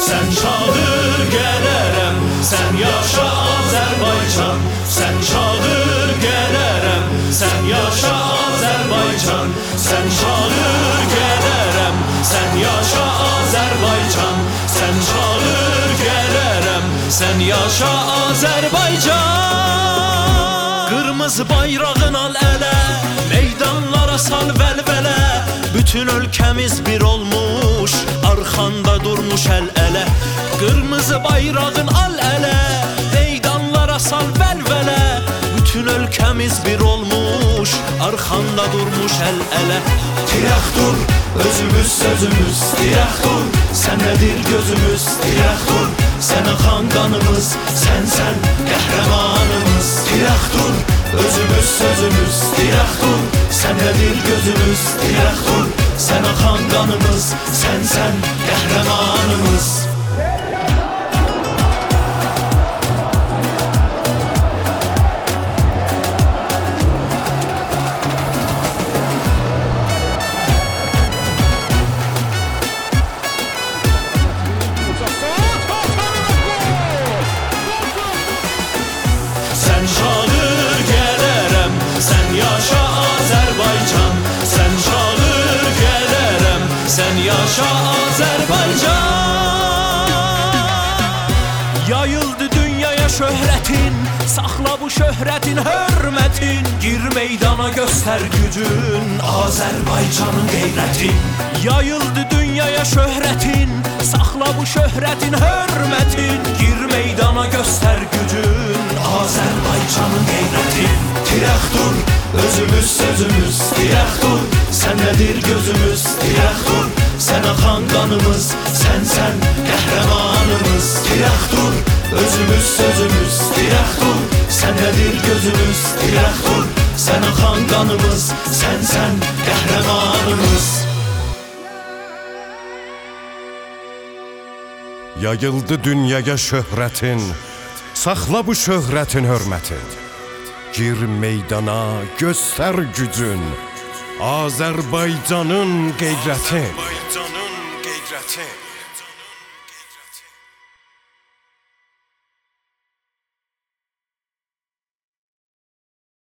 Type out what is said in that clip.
Sen çağır gələrəm, sən yaşa Azərbaycan. Sen çağır gələrəm, sən yaşa Azərbaycan. Sen çağır gələrəm, sən yaşa Azərbaycan. Sen çağır gələrəm, sən yaşa Azərbaycan. Qırmızı bayrağın al ələ, meydanlara sal vəlvələ. Bütün ölkəmiz bir olmuş, arxanda durmuş əl-ələ. Qırmızı bayrağın al ələ, meydanlara sal vəlvələ. Bütün ölkəmiz bir olmuş, arxanda durmuş əl-ələ. Dirək dur, özümüz sözümüz, dirək dur. Səndədir gözümüz, dirək dur. Sən axan qanımız, sən qəhrəmanımız. Dirək dur, özümüz sözümüz, dirək dur. Səndədir gözümüz, dirək dur. Sən axan qanımız, sən qəhrəmanımız. Sen çağır gələrəm, sən yaşa Azərbaycan. Sen çağır gələrəm, sən yaşa Azərbaycan. Yayıldı dünyaya şöhrətin, saxla bu şöhrətin hörmətin. Gir meydana göstər gücün, Azərbaycanın qeyrətin. Yayıldı dünyaya şöhrətin, saxla bu şöhrətin hörmətin. Gir meydana göstər gücün, Azərbaycanın qeyrətin. Dirək dur, özümüz sözümüz, dirək dur. Səndədir gözümüz, dirək dur. Sən axan qanımız, sən qəhrəmanımız. Dirək dur, özümüz sözümüz, dirək dur. Səndədir gözümüz, dirək dur. Sən axan qanımız, sən qəhrəmanımız. Yayıldı dünyaya şöhrətin, saxla bu şöhrətin hörmətin. Gir meydana, göstər gücün, Azərbaycanın qeyrətin.